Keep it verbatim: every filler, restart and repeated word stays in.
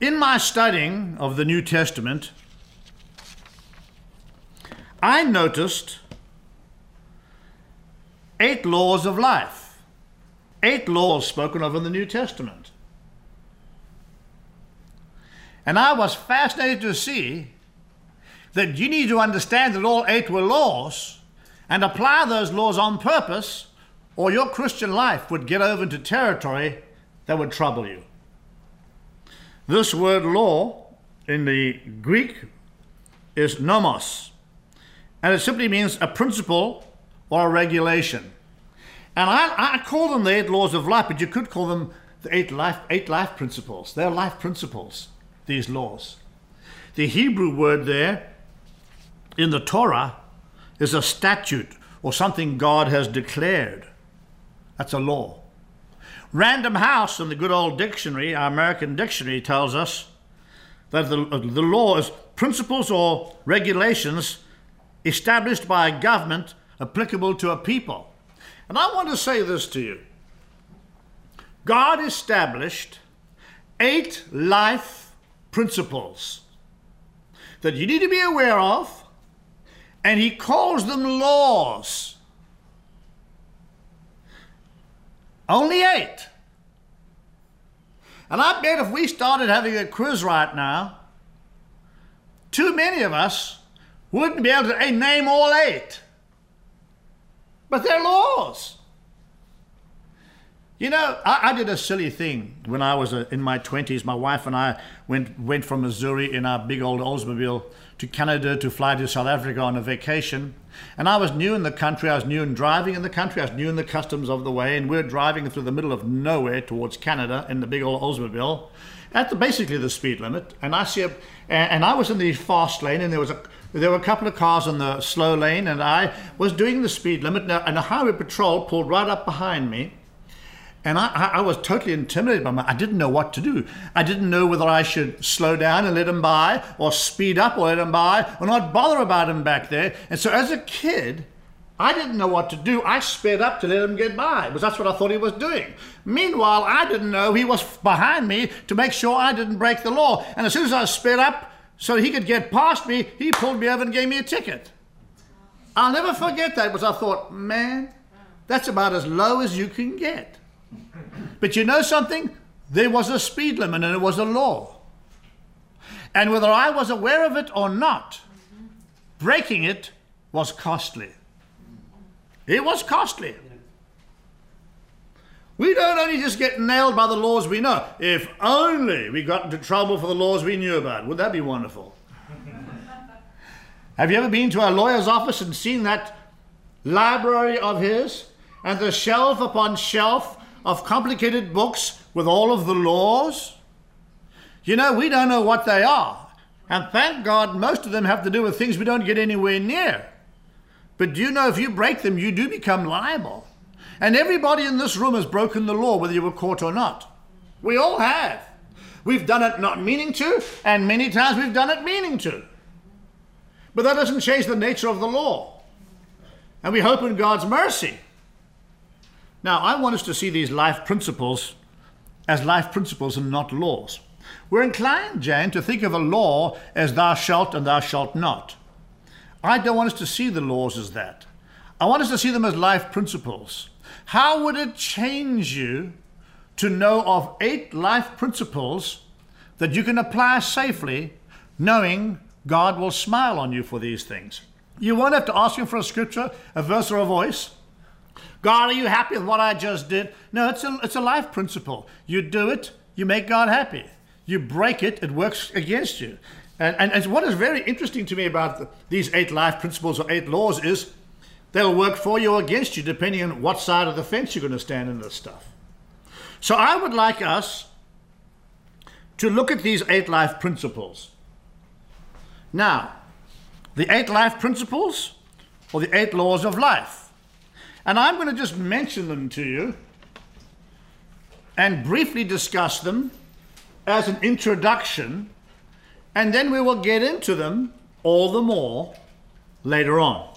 In my studying of the New Testament, I noticed eight laws of life. Eight laws spoken of in the New Testament. And I was fascinated to see that you need to understand that all eight were laws and apply those laws on purpose, or your Christian life would get over into territory that would trouble you. This word law in the Greek is nomos, and it simply means a principle or a regulation. And I, I call them the eight laws of life, but you could call them the eight life, eight life principles. They're life principles, these laws. The Hebrew word there in the Torah is a statute or something God has declared. That's a law. Random House in the good old dictionary, our American dictionary, tells us that the, the law is principles or regulations established by a government applicable to a people. And I want to say this to you. God established eight life principles that you need to be aware of, and he calls them laws. Only eight. And I bet if we started having a quiz right now, too many of us wouldn't be able to hey, name all eight. But they're laws. You know, I, I did a silly thing when I was uh, in my twenties. My wife and I went, went from Missouri in our big old Oldsmobile to Canada to fly to South Africa on a vacation. And I was new in the country. I was new in driving in the country. I was new in the customs of the way. And we're driving through the middle of nowhere towards Canada in the big old Oldsmobile at the, basically the speed limit. And I see a, and I was in the fast lane, and there was a there were a couple of cars in the slow lane, and I was doing the speed limit. And a highway patrol pulled right up behind me. And I, I was totally intimidated by him. I didn't know what to do. I didn't know whether I should slow down and let him by, or speed up or let him by, or not bother about him back there. And so as a kid, I didn't know what to do. I sped up to let him get by, because that's what I thought he was doing. Meanwhile, I didn't know he was behind me to make sure I didn't break the law. And as soon as I sped up so he could get past me, he pulled me over and gave me a ticket. I'll never forget that, because I thought, man, that's about as low as you can get. But you know something? There was a speed limit, and it was a law. And whether I was aware of it or not, breaking it was costly. It was costly. We don't only just get nailed by the laws we know. If only we got into trouble for the laws we knew about. Would that be wonderful? Have you ever been to a lawyer's office and seen that library of his, and the shelf upon shelf of complicated books with all of the laws? You know, we don't know what they are. And thank God most of them have to do with things we don't get anywhere near. But do you know if you break them, you do become liable. And everybody in this room has broken the law, whether you were caught or not. We all have. We've done it not meaning to, and many times we've done it meaning to. But that doesn't change the nature of the law. And we hope in God's mercy. Now, I want us to see these life principles as life principles and not laws. We're inclined, Jane, to think of a law as thou shalt and thou shalt not. I don't want us to see the laws as that. I want us to see them as life principles. How would it change you to know of eight life principles that you can apply safely, knowing God will smile on you for these things? You won't have to ask him for a scripture, a verse, or a voice. God, are you happy with what I just did? No, it's a, it's a life principle. You do it, you make God happy. You break it, it works against you. And, and, and what is very interesting to me about the, these eight life principles or eight laws is they'll work for you or against you depending on what side of the fence you're going to stand in this stuff. So I would like us to look at these eight life principles. Now, the eight life principles or the eight laws of life. And I'm going to just mention them to you and briefly discuss them as an introduction, and then we will get into them all the more later on.